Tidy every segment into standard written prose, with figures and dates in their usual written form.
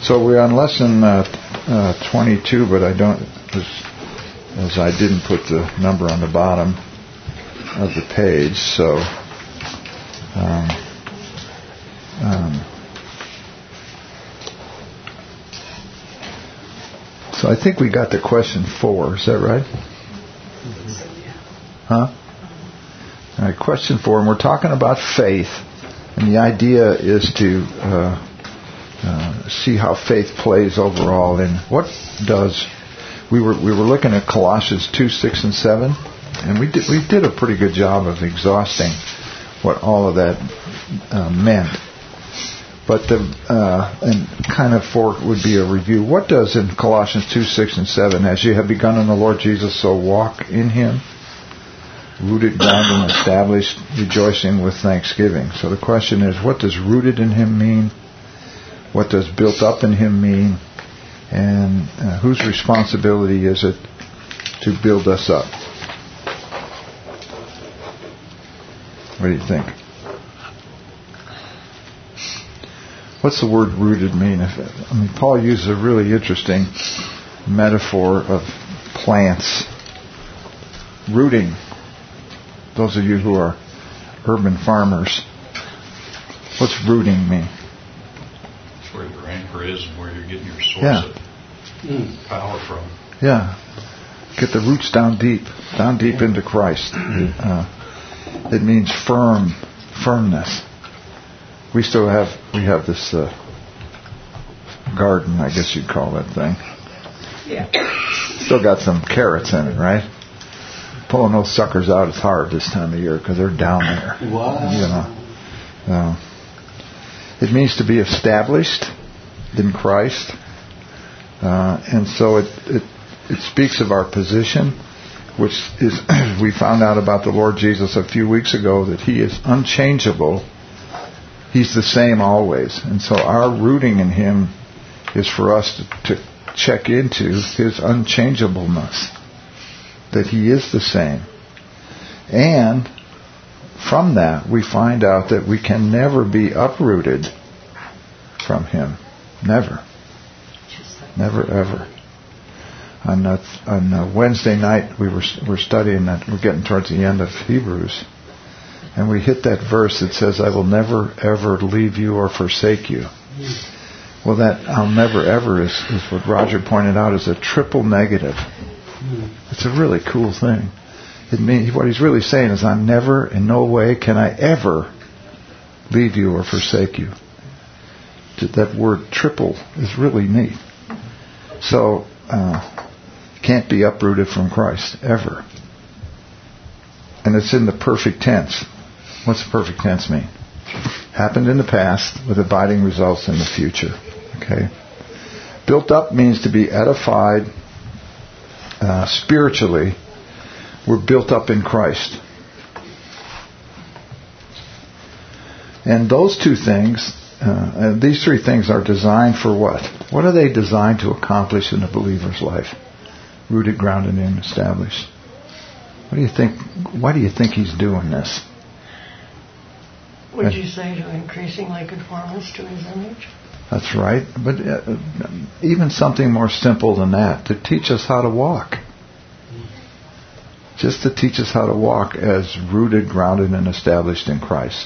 So we're on lesson 22, but I don't, as I didn't put the number on the bottom of the page. So so I think we got to question 4. Is that right? Huh? All right, question 4, and we're talking about faith, and the idea is to see how faith plays overall. And what does we were looking at Colossians 2, 6, and 7, and we did a pretty good job of exhausting what all of that meant. But and kind of 4 would be a review. What does in Colossians 2, 6, and 7, as you have begun in the Lord Jesus, so walk in Him, rooted, grounded, and established, rejoicing with thanksgiving. So the question is, what does rooted in Him mean? What does built up in Him mean? And whose responsibility is it to build us up? What do you think? What's the word rooted mean? Paul uses a really interesting metaphor of plants. Rooting. Those of you who are urban farmers, what's rooting mean? It's where your anchor is and where you're getting your source of power from. Yeah. Get the roots down deep into Christ. It means firmness. We have this garden, I guess you'd call that thing. Yeah. Still got some carrots in it, right? Pulling those suckers out is hard this time of year because they're down there. Wow. It means to be established in Christ, and so it speaks of our position, which is we found out about the Lord Jesus a few weeks ago that He is unchangeable. He's the same always. And so our rooting in Him is for us to check into His unchangeableness, that He is the same. And from that, we find out that we can never be uprooted from Him. Never. Never, ever. On Wednesday night, we're studying that. We're getting towards the end of Hebrews. And we hit that verse that says, I will never, ever leave you or forsake you. Well, that I'll never, ever is what Roger pointed out is a triple negative. It's a really cool thing. It means, what he's really saying is, I'm never, in no way can I ever leave you or forsake you. That word triple is really neat. So, can't be uprooted from Christ, ever. And it's in the perfect tense. What's the perfect tense mean? Happened in the past with abiding results in the future. Okay. Built up means to be edified spiritually. We're built up in Christ. And those two things, these three things are designed for what? What are they designed to accomplish in a believer's life? Rooted, grounded, and established. What do you think? Why do you think He's doing this? Would you say to increasingly conform us to His image? That's right. But even something more simple than that, to teach us how to walk. Just to teach us how to walk as rooted, grounded, and established in Christ.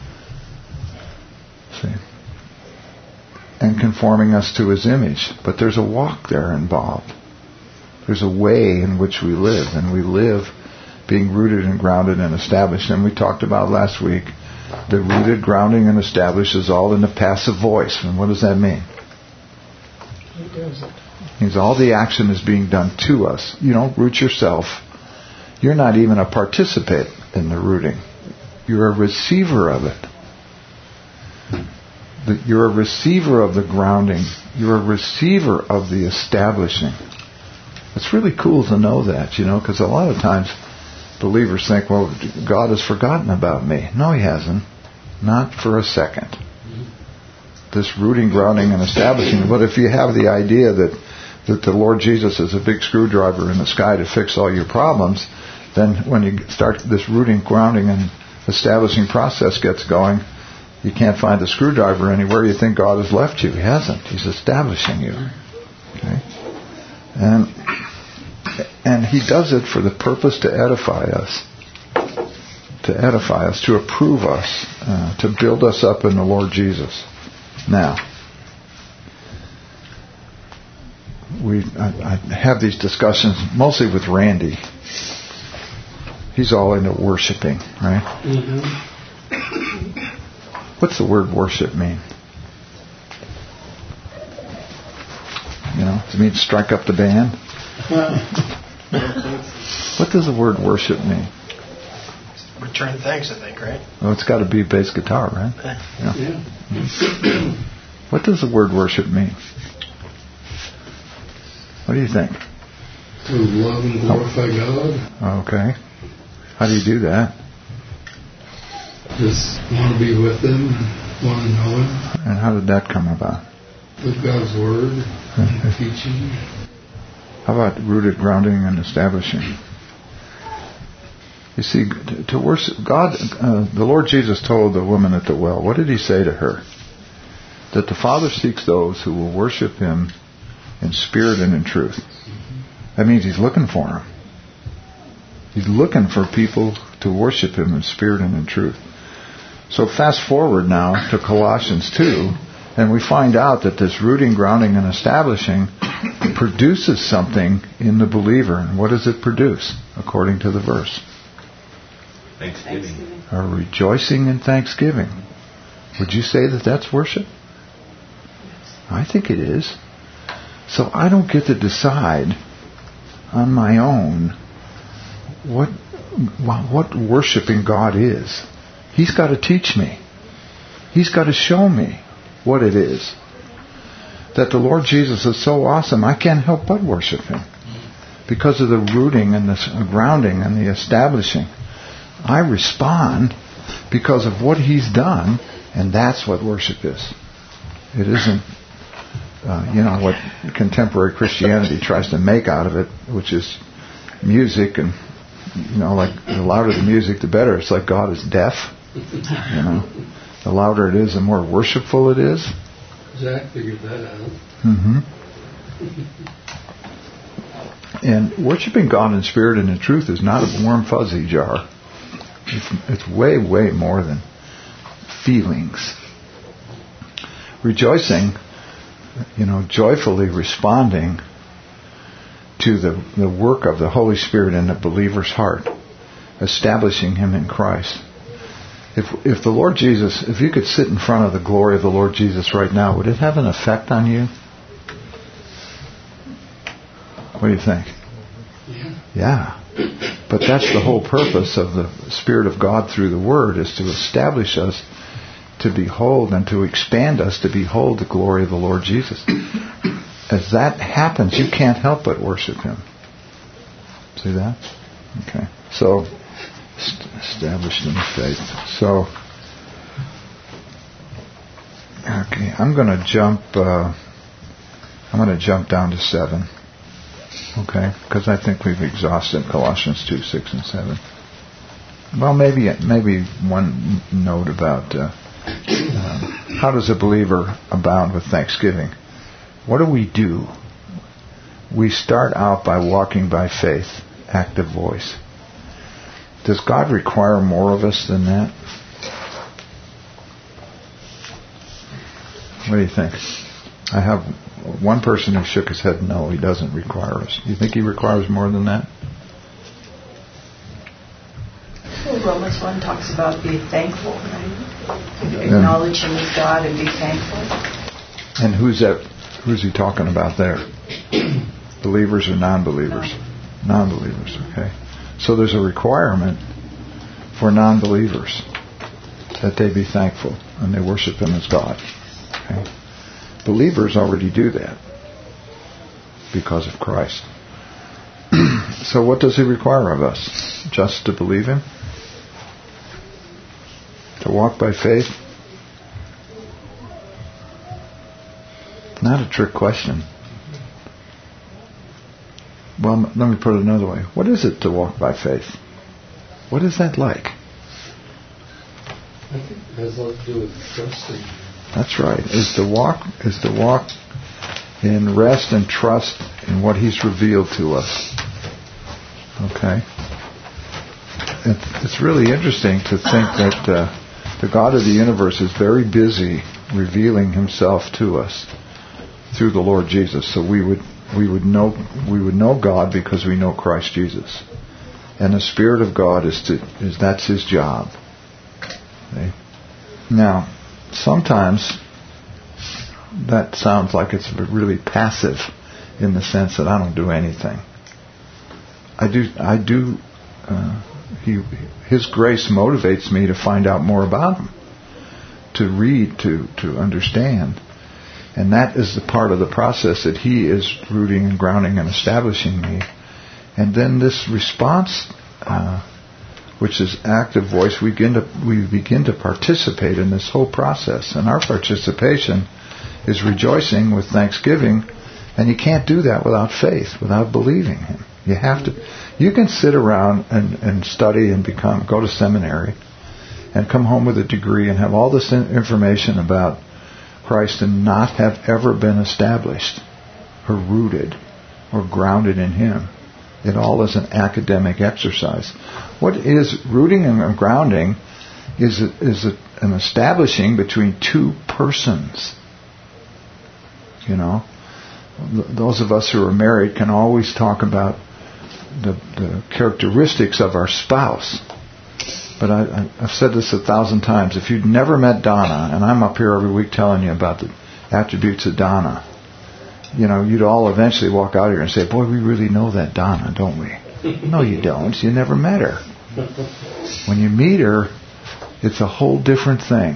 See? And conforming us to His image. But there's a walk there involved. There's a way in which we live. And we live being rooted and grounded and established. And we talked about last week, the rooted, grounding, and established is all in the passive voice. And what does that mean? He does it. It means all the action is being done to us. You don't root yourself. You're not even a participant in the rooting. You're a receiver of it. You're a receiver of the grounding. You're a receiver of the establishing. It's really cool to know that, because a lot of times believers think, well, God has forgotten about me. No, He hasn't. Not for a second. This rooting, grounding, and establishing. But if you have the idea that the Lord Jesus is a big screwdriver in the sky to fix all your problems, then when you start this rooting, grounding, and establishing process gets going, You can't find the screwdriver anywhere. You think God has left you. He hasn't. He's establishing you. Okay? And He does it for the purpose to edify us. To approve us, to build us up in the Lord Jesus. Now, I have these discussions mostly with Randy. He's all into worshiping, right? Mm-hmm. What's the word worship mean? Does it mean strike up the band? What does the word worship mean? Return thanks, I think, right? Well, it's got to be bass guitar, right? Yeah. What does the word worship mean? What do you think? To love and glorify God. Okay. How do you do that? Just want to be with Him, want to know Him. And how did that come about? With God's Word and teaching. How about rooted, grounding, and establishing? You see, to worship God, the Lord Jesus told the woman at the well, what did He say to her? That the Father seeks those who will worship Him in spirit and in truth. That means He's looking for them. He's looking for people to worship Him in spirit and in truth. So fast forward now to Colossians 2, and we find out that this rooting, grounding, and establishing produces something in the believer. And what does it produce, according to the verse? Thanksgiving. A rejoicing and thanksgiving. Would you say that that's worship? I think it is. So I don't get to decide on my own what worshiping God is. He's got to teach me. He's got to show me what it is. That the Lord Jesus is so awesome, I can't help but worship Him. Because of the rooting and the grounding and the establishing. I respond because of what He's done, and that's what worship is. It isn't, what contemporary Christianity tries to make out of it, which is music, and, like the louder the music, the better. It's like God is deaf. The louder it is, the more worshipful it is. Zach figured that out. Mm-hmm. And worshiping God in spirit and in truth is not a warm fuzzy jar. It's way, way more than feelings. Rejoicing, joyfully responding to the work of the Holy Spirit in the believer's heart, establishing him in Christ. If the Lord Jesus, if you could sit in front of the glory of the Lord Jesus right now, would it have an effect on you? What do you think? Yeah. But that's the whole purpose of the Spirit of God through the Word, is to establish us to behold and to expand us to behold the glory of the Lord Jesus. As that happens, you can't help but worship Him. See that? Okay. So, established in faith. So, okay, I'm going to jump down to 7. Okay, because I think we've exhausted Colossians 2, 6, and 7. Well, maybe one note about how does a believer abound with thanksgiving? What do? We start out by walking by faith, active voice. Does God require more of us than that? What do you think? I have one person who shook his head, no, He doesn't require us. Do you think He requires more than that? Well, Romans 1 talks about being thankful, right? Acknowledge Him as God and be thankful. And who's He talking about there? Believers or non-believers? Non-believers, okay. So there's a requirement for non-believers that they be thankful and they worship Him as God. Okay. Believers already do that because of Christ. So what does He require of us? Just to believe Him? To walk by faith? Not a trick question. Well, let me put it another way. What is it to walk by faith? What is that like? I think it has a lot to do with trusting. That's right. Is to walk in rest and trust in what He's revealed to us. Okay? It's really interesting to think that the God of the universe is very busy revealing Himself to us through the Lord Jesus. So we would know God because we know Christ Jesus. And the Spirit of God that's His job. Okay? Now, sometimes that sounds like it's really passive in the sense that I don't do anything. I do. His grace motivates me to find out more about Him, to read, to understand. And that is the part of the process that He is rooting and grounding and establishing me. And then this response, which is active voice, we begin to participate in this whole process. And our participation is rejoicing with thanksgiving. And you can't do that without faith, without believing Him. You have to. You can sit around and study and go to seminary and come home with a degree and have all this information about Christ and not have ever been established or rooted or grounded in Him. It all is an academic exercise. What is rooting and grounding is an establishing between two persons. You know, those of us who are married can always talk about the characteristics of our spouse. But I've said this 1,000 times. If you'd never met Donna, and I'm up here every week telling you about the attributes of Donna, you know, you'd all eventually walk out here and say, boy, we really know that Donna, don't we? No, you don't. You never met her. When you meet her, it's a whole different thing.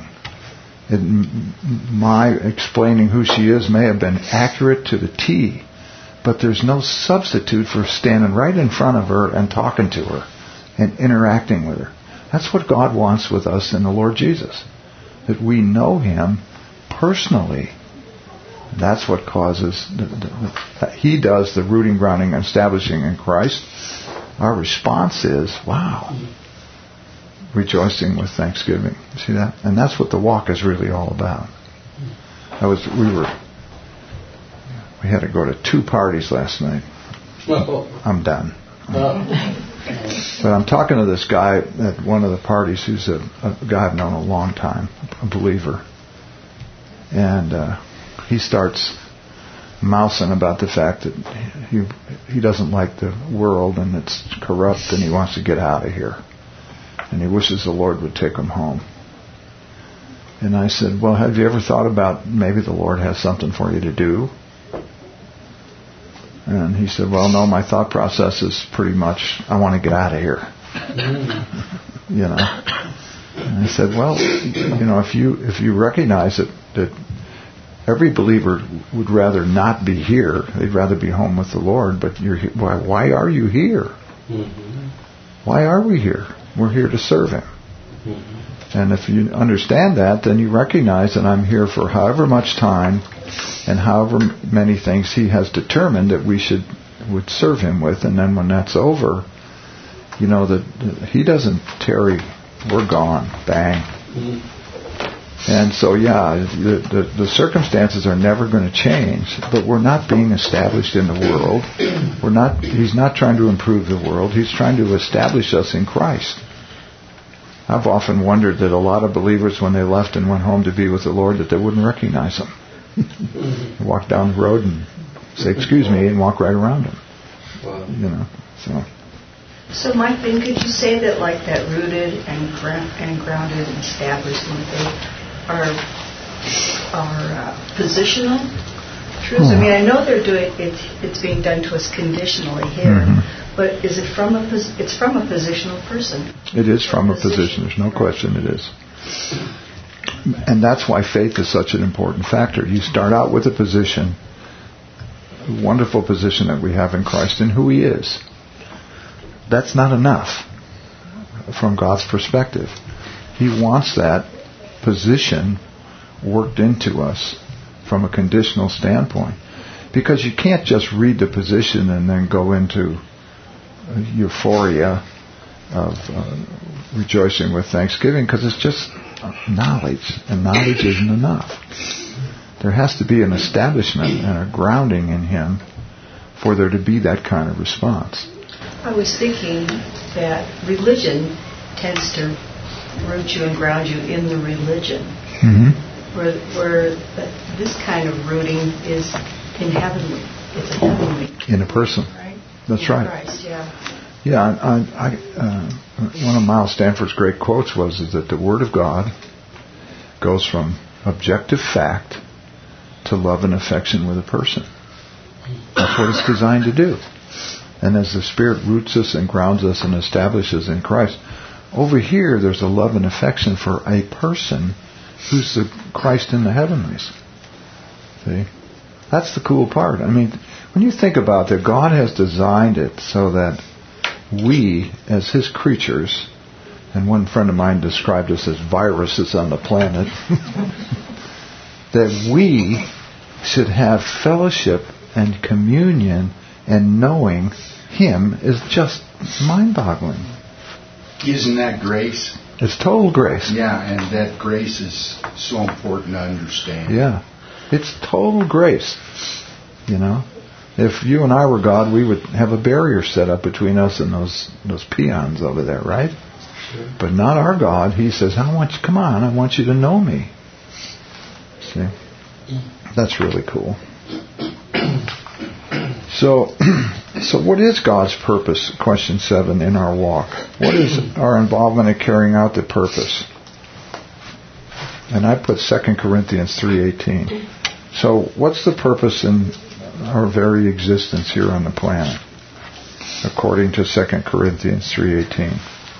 My explaining who she is may have been accurate to the T, but there's no substitute for standing right in front of her and talking to her and interacting with her. That's what God wants with us in the Lord Jesus, that we know Him personally. That's what causes, He does the rooting, grounding, and establishing in Christ. Our response is, wow, rejoicing with thanksgiving. See that? And that's what the walk is really all about. We had to go to 2 parties last night. I'm done. But I'm talking to this guy at one of the parties who's a guy I've known a long time, a believer. And he starts mousing about the fact that he doesn't like the world and it's corrupt and he wants to get out of here. And he wishes the Lord would take him home. And I said, well, have you ever thought about maybe the Lord has something for you to do? And he said, well, no, my thought process is pretty much, I want to get out of here. You know. And I said, well, you know, if you recognize that every believer would rather not be here, they'd rather be home with the Lord, but why are you here? Why are we here? We're here to serve Him. And if you understand that, then you recognize that I'm here for however much time and however many things He has determined that we would serve Him with. And then when that's over, you know that He doesn't tarry. We're gone. Bang. And so, yeah, the circumstances are never going to change, but we're not being established in the world. He's not trying to improve the world. He's trying to establish us in Christ. I've often wondered that a lot of believers, when they left and went home to be with the Lord, that they wouldn't recognize Him. Walk down the road and say, excuse me, and walk right around Him. Wow. You know, So, Mike, then could you say that like that rooted and grounded and established in faith are positional truths? I mean, I know they're doing it's being done to us conditionally here, but is it from it's from a positional person? It is from a position. There's no question it is. And that's why faith is such an important factor. You start out with a position, a wonderful position that we have in Christ and who He is. That's not enough from God's perspective. He wants that position worked into us from a conditional standpoint. Because you can't just read the position and then go into euphoria of rejoicing with thanksgiving, because it's just knowledge, and knowledge isn't enough. There has to be an establishment and a grounding in Him for there to be that kind of response. I was thinking that religion tends to root you and ground you in the religion, where this kind of rooting is in heavenly. It's a heavenly. In a person. Right? That's in right. Christ, yeah. Yeah, one of Miles Stanford's great quotes is that the Word of God goes from objective fact to love and affection with a person. That's what it's designed to do. And as the Spirit roots us and grounds us and establishes in Christ, over here there's a love and affection for a person who's the Christ in the heavenlies. See? That's the cool part. I mean, when you think about that, God has designed it so that we, as His creatures, and one friend of mine described us as viruses on the planet, that we should have fellowship and communion, and knowing Him is just mind-boggling. Isn't that grace? It's total grace. Yeah, and that grace is so important to understand. Yeah. It's total grace. You know? If you and I were God, we would have a barrier set up between us and those peons over there, right? Sure. But not our God. He says, I want you to know me. See? That's really cool. So what is God's purpose, question 7, in our walk? What is our involvement in carrying out the purpose? And I put 2 Corinthians 3:18. So what's the purpose in our very existence here on the planet, according to 2 Corinthians 3:18?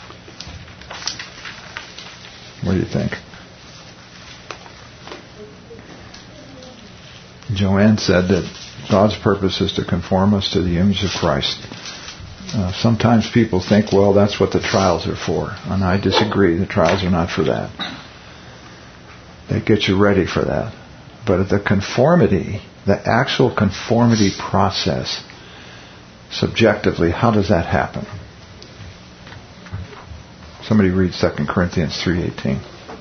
What do you think? Joanne said that God's purpose is to conform us to the image of Christ. Sometimes people think, well, that's what the trials are for. And I disagree. The trials are not for that. They get you ready for that. But the conformity, the actual conformity process, subjectively, how does that happen? Somebody read 2 Corinthians 3:18.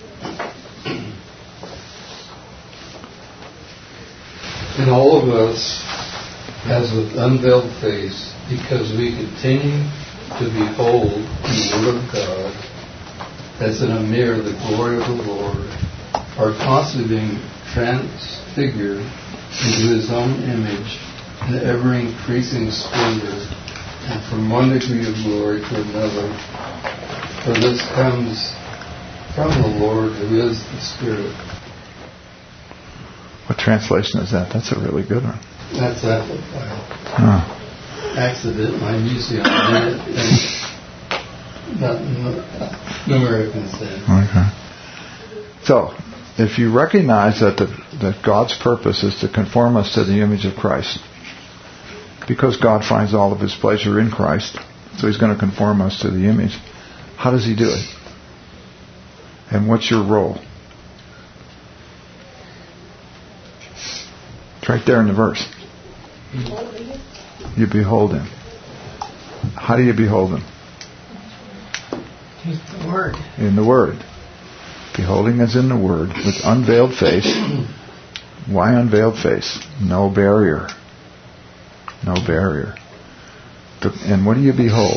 And all of us, as with unveiled face, because we continue to behold the Word of God, as in a mirror the glory of the Lord, are constantly being transfigured into His own image in ever-increasing splendor, and from one degree of glory to another. For this comes from the Lord, who is the Spirit. What translation is that? That's a really good one. That's Amplified. Accident. I'm usually on it, and not no American sense. Okay. So, if you recognize that God's purpose is to conform us to the image of Christ, because God finds all of His pleasure in Christ, so He's going to conform us to the image, how does He do it? And what's your role? It's right there in the verse. You behold Him. How do you behold Him? In the Word. In the Word. Beholding is in the Word with unveiled face. Why unveiled face? No barrier. No barrier. And what do you behold?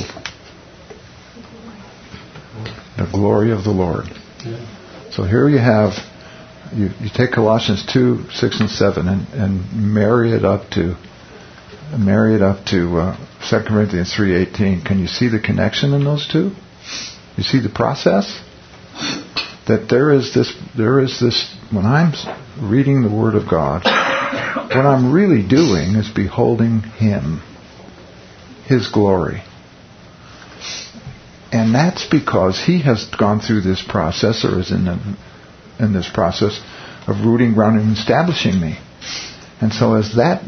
The glory of the Lord. So here you have, you take Colossians 2, 6 and 7 and marry it up to 2 Corinthians 3:18. Can you see the connection in those two? You see the process? That there is this, when I'm reading the Word of God, what I'm really doing is beholding Him, His glory. And that's because He has gone through this process, or is in this process of rooting, grounding, and establishing me. And so as that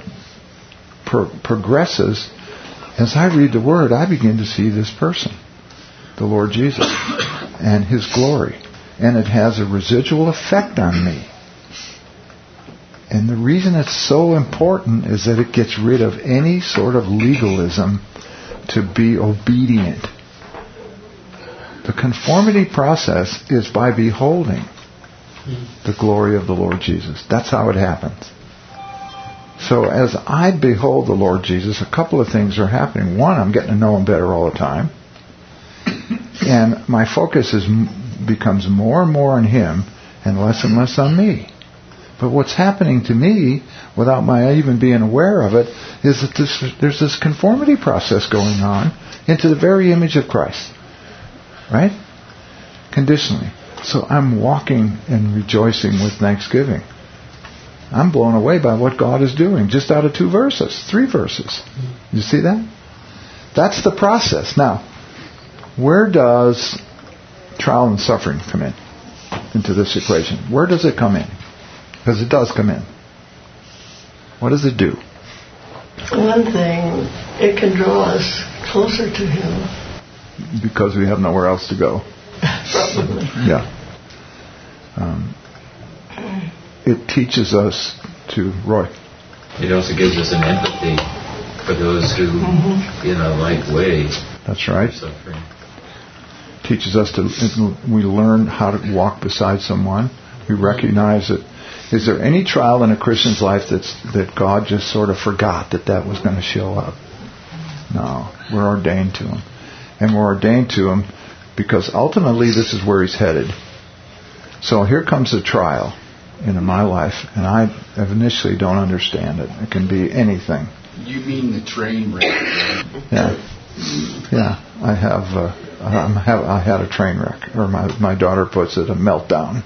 progresses, as I read the Word, I begin to see this person, the Lord Jesus, and His glory. And it has a residual effect on me. And the reason it's so important is that it gets rid of any sort of legalism to be obedient. The conformity process is by beholding the glory of the Lord Jesus. That's how it happens. So as I behold the Lord Jesus, a couple of things are happening. One, I'm getting to know Him better all the time. And my focus becomes more and more on Him and less on me. But what's happening to me, without my even being aware of it, is that there's this conformity process going on into the very image of Christ. Right? Conditionally. So I'm walking and rejoicing with thanksgiving. I'm blown away by what God is doing, just out of 3 verses. You see that? That's the process. Now, where does trial and suffering come into this equation? Where does it come in? Because it does come in. What does it do? For one thing, it can draw us closer to Him. Because we have nowhere else to go. Probably. Yeah. It teaches us to, Roy. It also gives us an empathy for those who, in a like way, that's right, suffering. Teaches us we learn how to walk beside someone. We recognize it. Is there any trial in a Christian's life that God just sort of forgot that was going to show up? No. We're ordained to Him. And we're ordained to Him because ultimately this is where He's headed. So here comes a trial in my life, and I initially don't understand it. It can be anything. You mean the train wreck? Yeah. I had a train wreck, or my daughter puts it, a meltdown.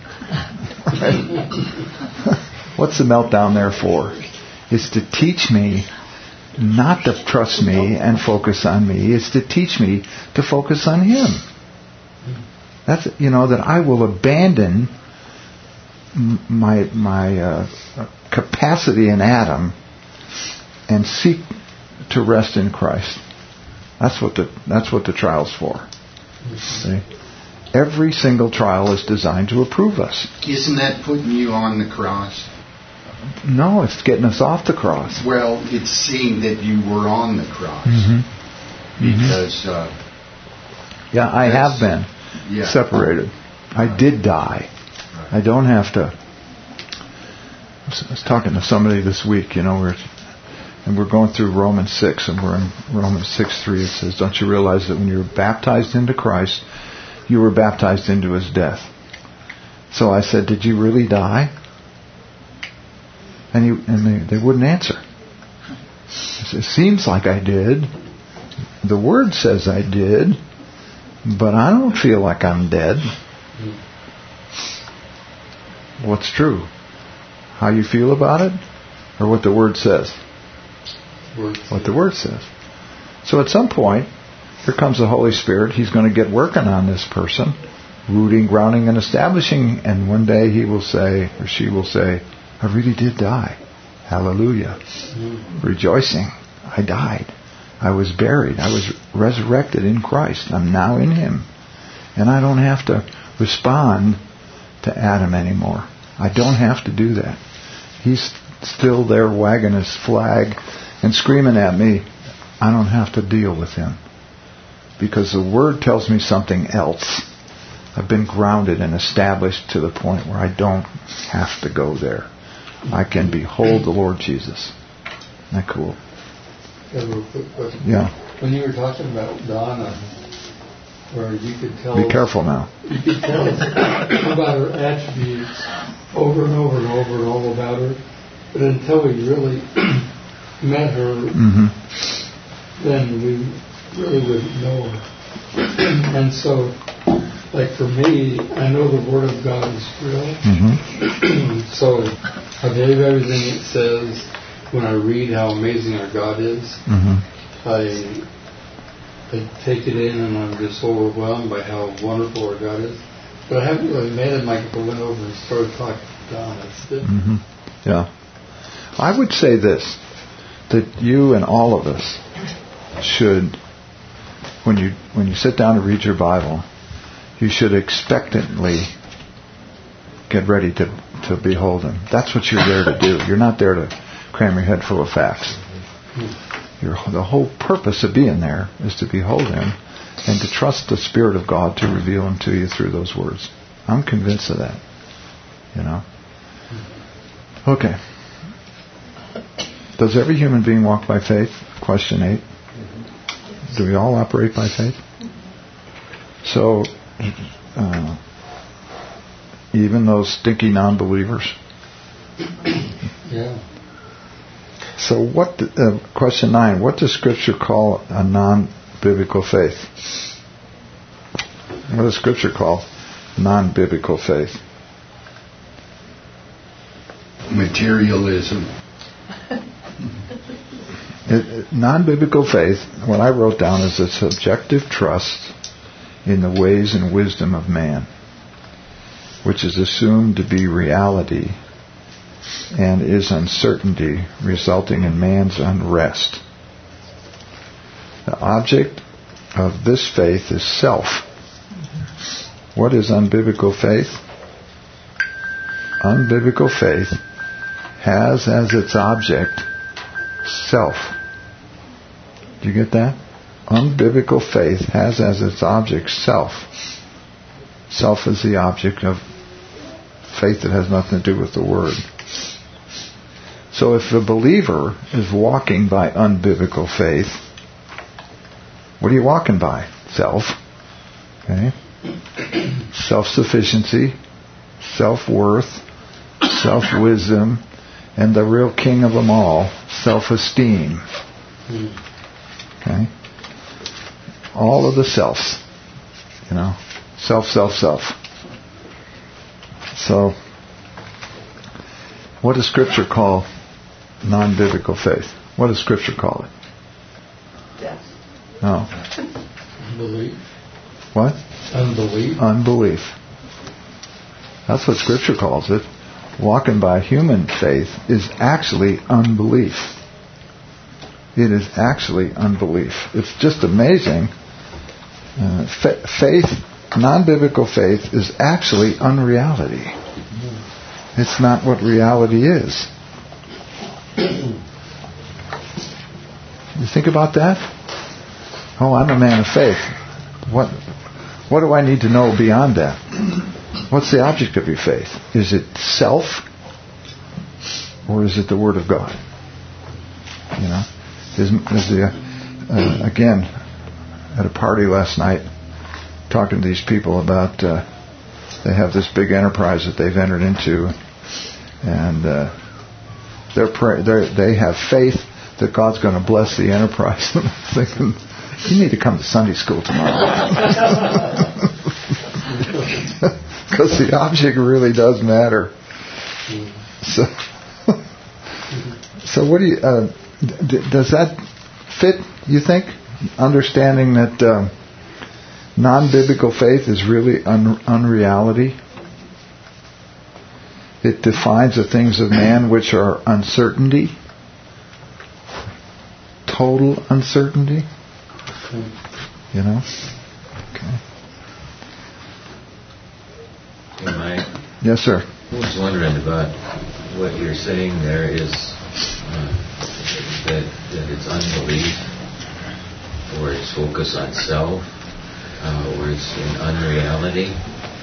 What's the meltdown there for? It's to teach me not to trust me and focus on me. It's to teach me to focus on Him. That's, that I will abandon my capacity in Adam and seek to rest in Christ. That's what the trial's for. See? Every single trial is designed to approve us. Isn't that putting you on the cross? No, it's getting us off the cross. Well, it's seeing that you were on the cross. Because... I have been separated. I did die. I don't have to... I was talking to somebody this week, we're going through Romans 6, and we're in Romans 6:3. It says, don't you realize that when you were baptized into Christ, you were baptized into His death? So I said, did you really die? And they wouldn't answer. It seems like I did. The Word says I did, but I don't feel like I'm dead. What's true? How you feel about it, or what the Word says? What the Word says. So at some point, here comes the Holy Spirit. He's going to get working on this person, rooting, grounding, and establishing. And one day he will say, or she will say, I really did die. Hallelujah. Rejoicing. I died. I was buried. I was resurrected in Christ. I'm now in Him. And I don't have to respond to Adam anymore. I don't have to do that. He's still there wagging his flag and screaming at me. I don't have to deal with him. Because the Word tells me something else. I've been grounded and established to the point where I don't have to go there. I can behold the Lord Jesus. Isn't that cool? A real quick question. Yeah. When you were talking about Donna, where you could tell... Be careful now. You could tell about her attributes over and over and over and all about her. But until we really met her, then we really wouldn't know her. And so, like for me, I know the Word of God is real. So I believe everything it says. When I read how amazing our God is, I take it in and I'm just overwhelmed by how wonderful our God is. But I haven't really met Him. Like if I went over and started talking to Don, that's it. Yeah. I would say this, that you and all of us should, when you sit down to read your Bible, you should expectantly get ready to behold Him. That's what you're there to do. You're not there to cram your head full of facts. The whole purpose of being there is to behold Him and to trust the Spirit of God to reveal them to you through those words. I'm convinced of that. Okay. Does every human being walk by faith? Question 8. Do we all operate by faith? So, even those stinky non-believers? Yeah. So question 9, what does Scripture call a non-biblical faith? What does Scripture call non-biblical faith? Materialism. Non-biblical faith, what I wrote down is a subjective trust in the ways and wisdom of man, which is assumed to be reality and is uncertainty, resulting in man's unrest. The object of this faith is self. What is unbiblical faith? Unbiblical faith has as its object self. Do you get that? Unbiblical faith has as its object self. Self is the object of faith that has nothing to do with the Word. So if the believer is walking by unbiblical faith, what are you walking by? Self. Okay? Self-sufficiency, self-worth, self-wisdom, and the real king of them all, self-esteem. Okay? All of the selves. Self, self, self. So, what does Scripture call non-biblical faith? What does Scripture call it? Death. No. Unbelief. What? Unbelief. Unbelief. That's what Scripture calls it. Walking by human faith is actually unbelief. It is actually unbelief. It's just amazing. Faith, non-biblical faith, is actually unreality. It's not what reality is. You think about that? Oh, I'm a man of faith. What do I need to know beyond that? What's the object of your faith? Is it self? Or is it the Word of God? Again, at a party last night, talking to these people about they have this big enterprise that they've entered into, and they have faith that God's going to bless the enterprise. And I'm thinking, you need to come to Sunday school tomorrow. Because the object really does matter. So what do you... does that fit, you think? Understanding that non-biblical faith is really unreality. It defines the things of man which are uncertainty. Total uncertainty. Okay. Yes, sir. I was wondering about what you're saying there is that it's unbelief, or it's focus on self, or it's in unreality.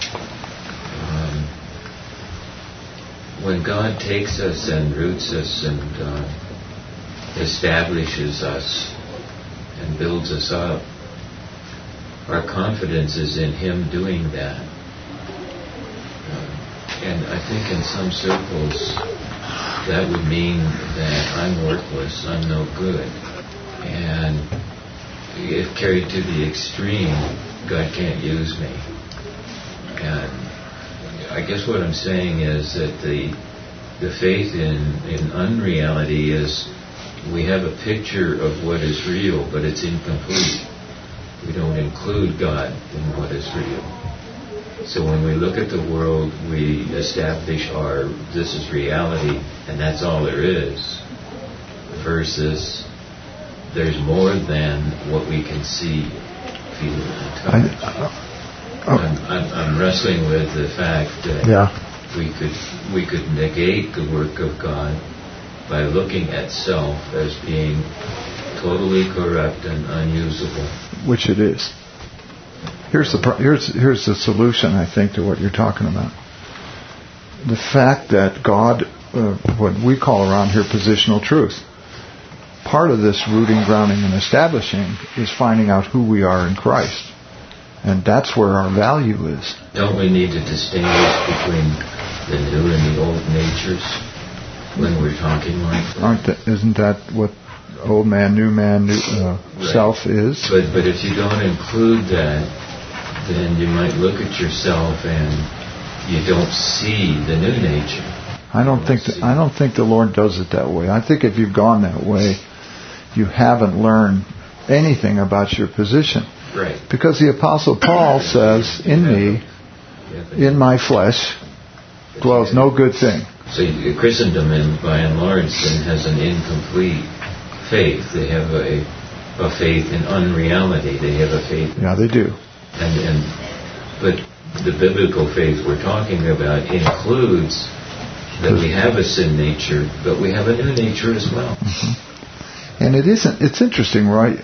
When God takes us and roots us and establishes us and builds us up, our confidence is in Him doing that. And I think in some circles that would mean that I'm worthless, I'm no good. And if carried to the extreme, God can't use me. And I guess what I'm saying is that the faith in unreality is we have a picture of what is real, but it's incomplete. We don't include God in what is real. So when we look at the world, we establish this is reality, and that's all there is, versus there's more than what we can see, feel, and touch. I'm wrestling with the fact that we could negate the work of God by looking at self as being totally corrupt and unusable. Which it is. Here's the solution, I think, to what you're talking about. The fact that God, what we call around here positional truth, part of this rooting, grounding, and establishing is finding out who we are in Christ. And that's where our value is. Don't we need to distinguish between the new and the old natures when we're talking like that? Isn't that what old man, new right. Self is? But if you don't include that, then you might look at yourself and you don't see the new nature. I don't think the Lord does it that way. I think if you've gone that way, you haven't learned anything about your position. Right. Because the Apostle Paul says, in me, in my flesh, dwells no good thing. So Christendom, by and large, then has an incomplete faith. They have a faith in unreality. They have a faith. Yeah, they do. But the biblical faith we're talking about includes that we have a sin nature, but we have a new nature as well. Mm-hmm. And it's interesting, right?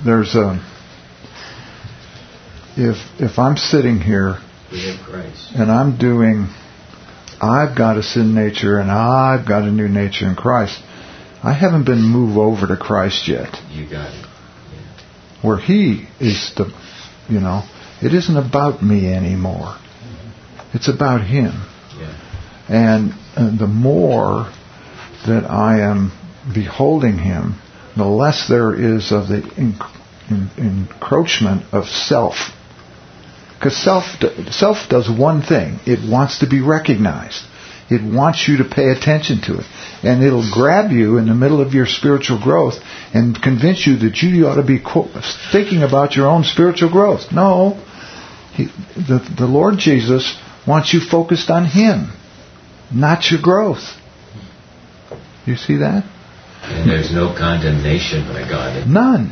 If I'm sitting here we have Christ. And I've got a sin nature and I've got a new nature in Christ, I haven't been moved over to Christ yet. You got it. Yeah. Where He is it isn't about me anymore. It's about Him. Yeah. And the more that I am beholding Him, the less there is of the encroachment of self. Because self does one thing. It wants to be recognized. It wants you to pay attention to it. And it'll grab you in the middle of your spiritual growth and convince you that you ought to be thinking about your own spiritual growth. No. The Lord Jesus wants you focused on Him, not your growth. You see that? And there's no condemnation by God. None.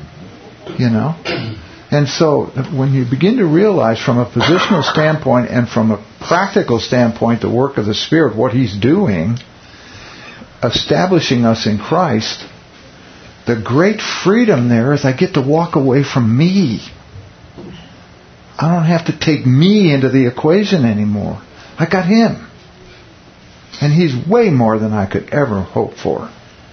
And so when you begin to realize from a positional standpoint and from a practical standpoint the work of the Spirit, what He's doing, establishing us in Christ, the great freedom there is I get to walk away from me. I don't have to take me into the equation anymore. I got Him. And He's way more than I could ever hope for.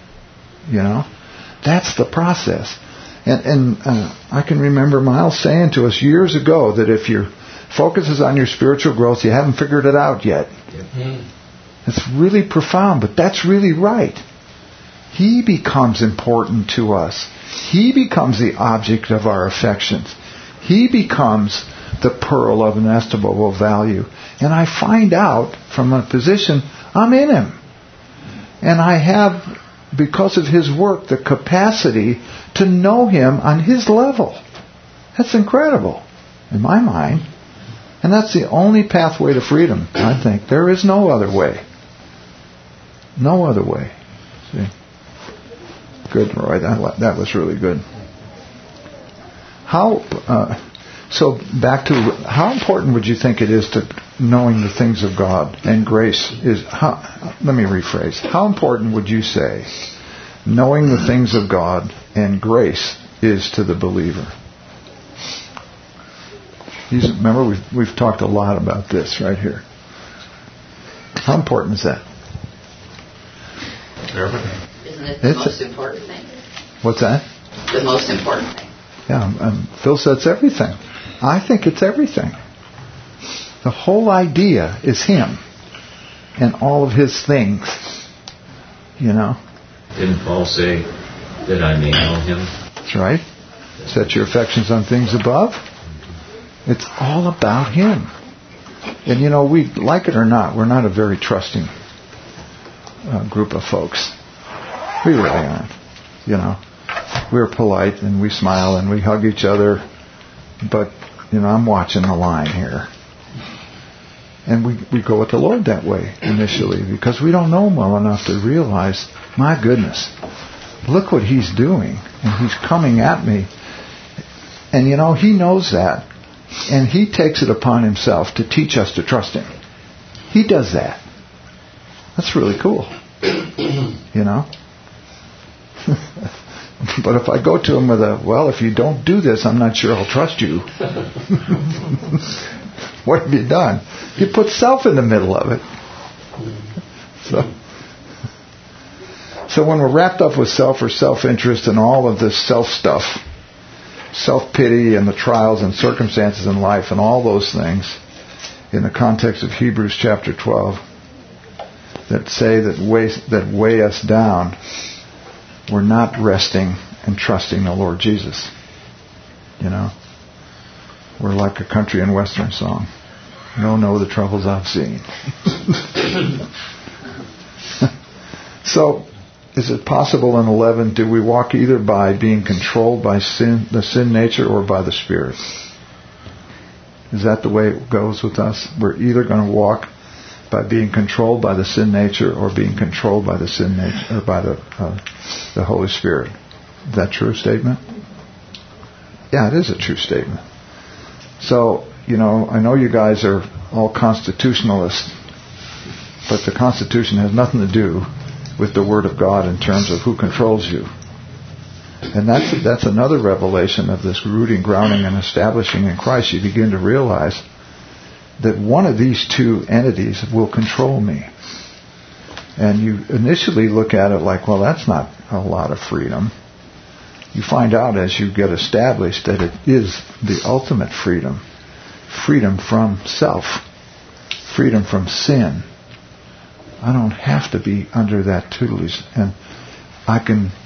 That's the process. And I can remember Miles saying to us years ago that if your focus is on your spiritual growth, you haven't figured it out yet. Mm-hmm. It's really profound, but that's really right. He becomes important to us. He becomes the object of our affections. He becomes the pearl of inestimable value. And I find out from a position, I'm in Him. And I have, because of His work, the capacity to know Him on His level. That's incredible, in my mind. And that's the only pathway to freedom, I think. There is no other way. No other way. See? Good, Roy. That was really good. So back to, how important would you think it is to knowing the things of God and grace is? Let me rephrase. How important would you say knowing the things of God and grace is to the believer? Remember, we've talked a lot about this right here. How important is that? Everything. Isn't it the most important thing? What's that? The most important thing. Yeah, Phil said it's everything. I think it's everything. The whole idea is Him and all of His things. Didn't Paul say that I may know Him? That's right. Set your affections on things above. It's all about Him. And we, like it or not, we're not a very trusting group of folks. We really aren't. We're polite and we smile and we hug each other. But, I'm watching the line here. And we go with the Lord that way initially because we don't know Him well enough to realize, my goodness, look what He's doing. And He's coming at me. And He knows that. And He takes it upon Himself to teach us to trust Him. He does that. That's really cool. But if I go to him with if you don't do this, I'm not sure I'll trust you. What have you done? You put self in the middle of it. So when we're wrapped up with self or self-interest and all of this self stuff, self-pity and the trials and circumstances in life and all those things, in the context of Hebrews chapter 12, that weigh us down, we're not resting and trusting the Lord Jesus. We're like a country and western song. No, the troubles I've seen. So, is it possible in 11, do we walk either by being controlled by the sin nature, or by the Spirit? Is that the way it goes with us? We're either going to walk by being controlled by the sin nature, or being controlled by the sin nature, or by the Holy Spirit. Is that a true statement? Yeah, it is a true statement. So, I know you guys are all constitutionalists, but the Constitution has nothing to do with the Word of God in terms of who controls you. And that's another revelation of this rooting, grounding, and establishing in Christ. You begin to realize that one of these two entities will control me. And you initially look at it like, well, that's not a lot of freedom. You find out as you get established that it is the ultimate freedom. Freedom from self. Freedom from sin. I don't have to be under that tutelage. And I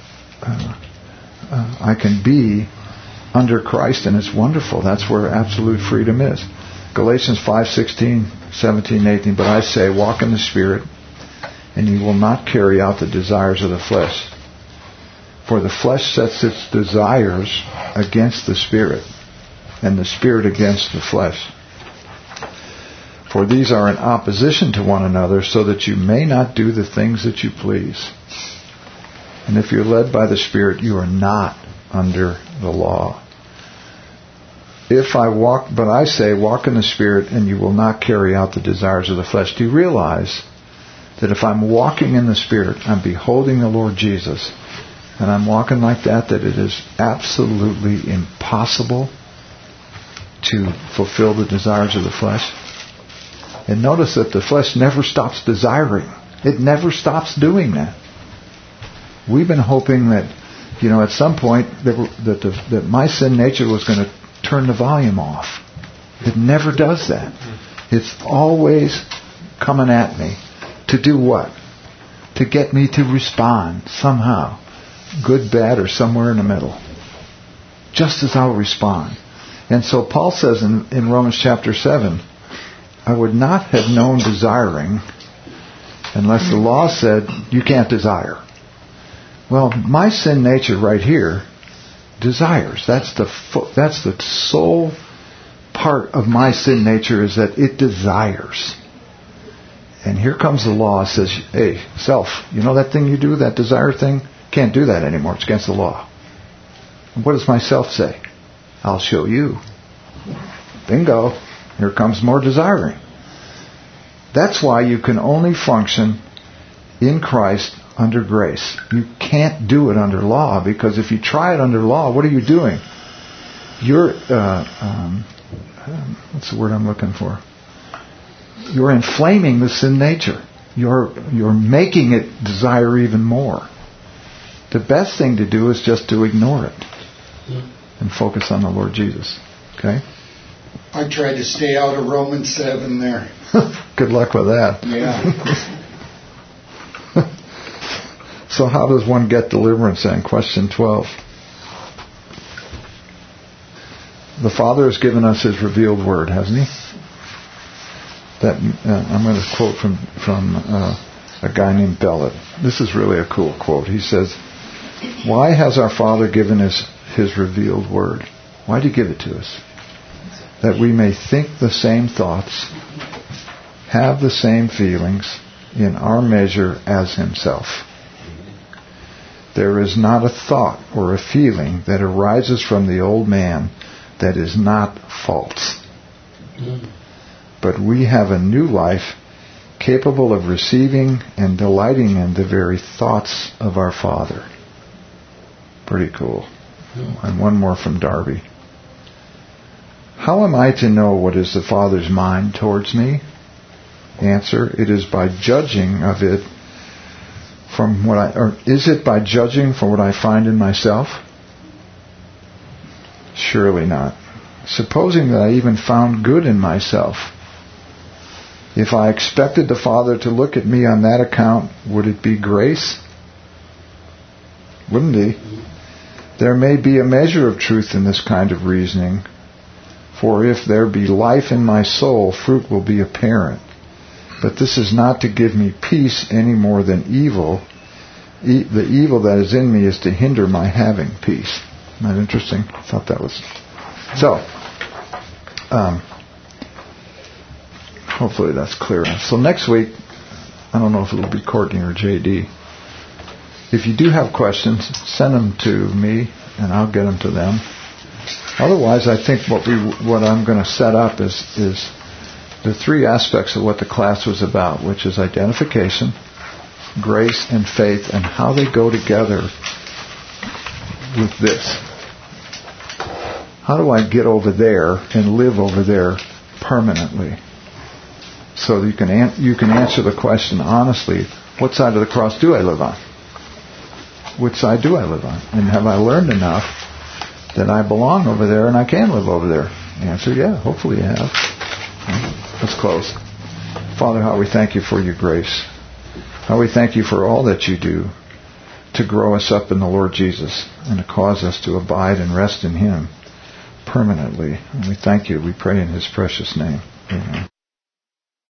can be under Christ, and it's wonderful. That's where absolute freedom is. Galatians 5:16, 17, 18. But I say, walk in the Spirit, and you will not carry out the desires of the flesh. For the flesh sets its desires against the Spirit, and the Spirit against the flesh. For these are in opposition to one another, so that you may not do the things that you please. And if you're led by the Spirit, you are not under the law. But I say, walk in the Spirit, and you will not carry out the desires of the flesh. Do you realize that if I'm walking in the Spirit, I'm beholding the Lord Jesus, and I'm walking like that it is absolutely impossible to fulfill the desires of the flesh? And notice that the flesh never stops desiring. It never stops doing that. We've been hoping that, at some point that my sin nature was going to turn the volume off. It never does that. It's always coming at me to do what? To get me to respond somehow. Good, bad, or somewhere in the middle. Just as I'll respond. And so Paul says in Romans chapter 7, I would not have known desiring unless the law said, you can't desire. Well, my sin nature right here desires. That's the sole part of my sin nature, is that it desires. And here comes the law, says, hey, self, that thing you do, that desire thing? Can't do that anymore. It's against the law. And what does my self say? I'll show you. Bingo. Here comes more desiring. That's why you can only function in Christ under grace. You can't do it under law, because if you try it under law, what are you doing? You're, what's the word I'm looking for? You're inflaming the sin nature. You're making it desire even more. The best thing to do is just to ignore it and focus on the Lord Jesus. Okay? I tried to stay out of Romans 7 there. Good luck with that. Yeah. So how does one get deliverance then? Question 12. The Father has given us His revealed Word, hasn't He? That I'm going to quote from a guy named Bellet. This is really a cool quote. He says, why has our Father given us His revealed Word? Why did He give it to us? That we may think the same thoughts, have the same feelings in our measure as Himself. There is not a thought or a feeling that arises from the old man that is not false. But we have a new life capable of receiving and delighting in the very thoughts of our Father. Pretty cool. And one more from Darby. How am I to know what is the Father's mind towards me? Answer, it is by judging of it from what is it by judging from what I find in myself? Surely not. Supposing that I even found good in myself, if I expected the Father to look at me on that account, would it be grace? Wouldn't He? There may be a measure of truth in this kind of reasoning, for if there be life in my soul, fruit will be apparent. But this is not to give me peace any more than evil. The evil that is in me is to hinder my having peace. Isn't that interesting? I thought that was... So, hopefully that's clear. So next week, I don't know if it'll be Courtney or JD. If you do have questions, send them to me, and I'll get them to them. Otherwise, I think what I'm going to set up is the three aspects of what the class was about, which is identification, grace, and faith, and how they go together with this. How do I get over there and live over there permanently? So you can answer the question honestly, what side of the cross do I live on? Which side do I live on? And have I learned enough that I belong over there and I can live over there? The answer, yeah, hopefully you have. Let's close. Father, how we thank you for your grace. How we thank you for all that you do to grow us up in the Lord Jesus and to cause us to abide and rest in Him permanently. And we thank you. We pray in His precious name. Amen.